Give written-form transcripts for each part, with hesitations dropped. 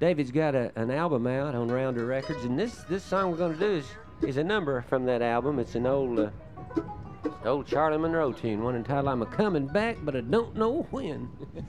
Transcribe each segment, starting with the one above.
David's got an album out on Rounder Records, and this song we're going to do is a number from that album. It's an old Charlie Monroe tune, one entitled "I'm a-Coming Back, but I Don't Know When."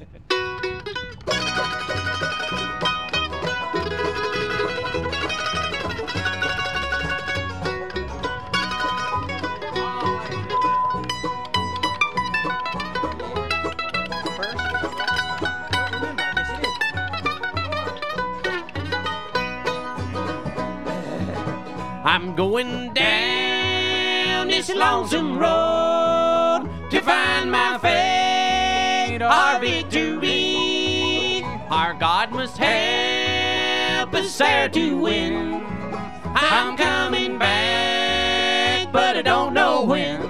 I'm going down this lonesome road to find my fate or victory. Our God must help us there to win. I'm coming back, but I don't know when.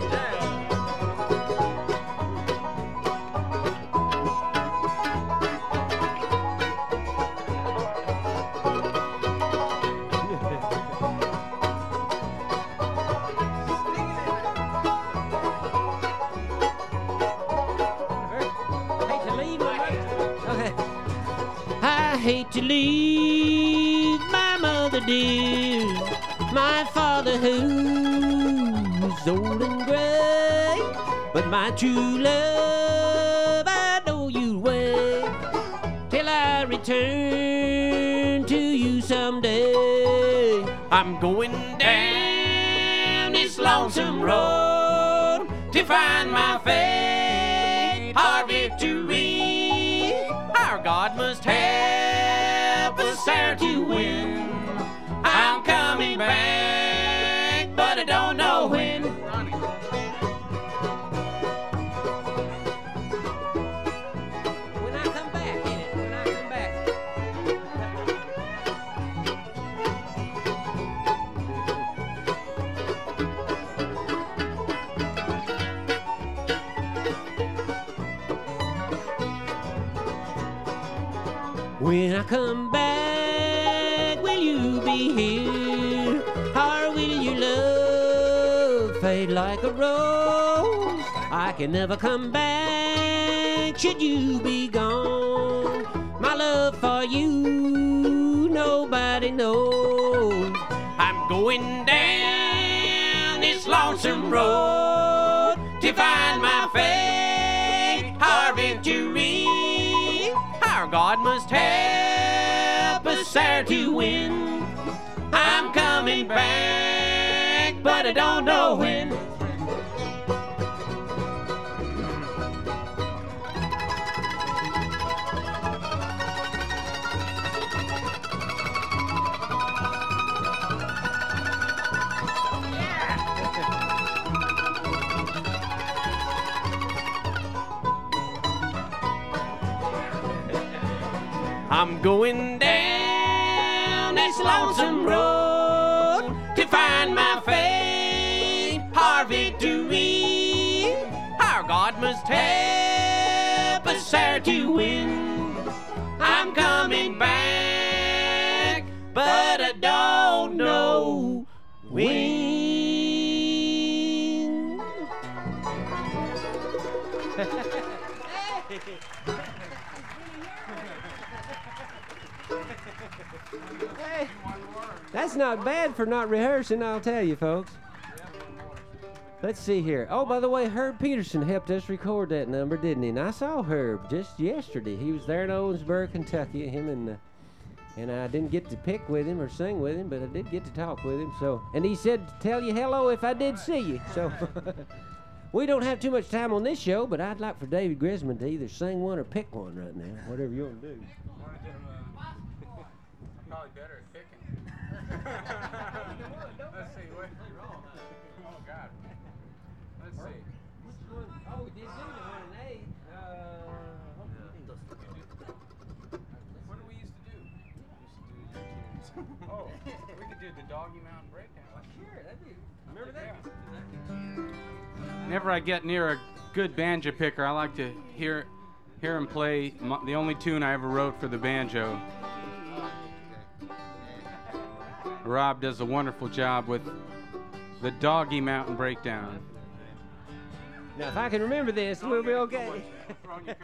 I hate to leave my mother dear, my father who's old and gray, but my true love I know you'll wait till I return to you someday. I'm going down this lonesome road to find my fate or victory. Our God must help us there to win. I'm coming back, but I don't know when. When I come back, in it. When I come back. When I come back, will you be here? Or will your love fade like a rose? I can never come back should you be gone. My love for you, nobody knows. I'm going down this lonesome road to find my fate or victory. Our God must help us there to win. I'm coming back, but I don't know when. I'm going down this lonesome road to find my fate or victory. Our God must help us there to win. I'm coming back, but I don't know when. Hey, that's not bad for not rehearsing, I'll tell you, folks. Let's see here. Oh, by the way, Herb Peterson helped us record that number, didn't he? And I saw Herb just yesterday. He was there in Owensboro, Kentucky. Him and I didn't get to pick with him or sing with him, but I did get to talk with him. So, and he said to tell you hello if I did see you. So, we don't have too much time on this show, but I'd like for David Grisman to either sing one or pick one right now, whatever you want to do. Probably better at picking. Let's see. What? Oh God. Let's see. Which one? Oh, we did do the one in A. What did we used to do? Oh, we could do the Doggy Mountain Breakdown. Sure, that'd be. Remember that? Whenever I get near a good banjo picker, I like to hear him play the only tune I ever wrote for the banjo. Rob does a wonderful job with the Doggy Mountain Breakdown. Now, if I can remember this, we'll be okay.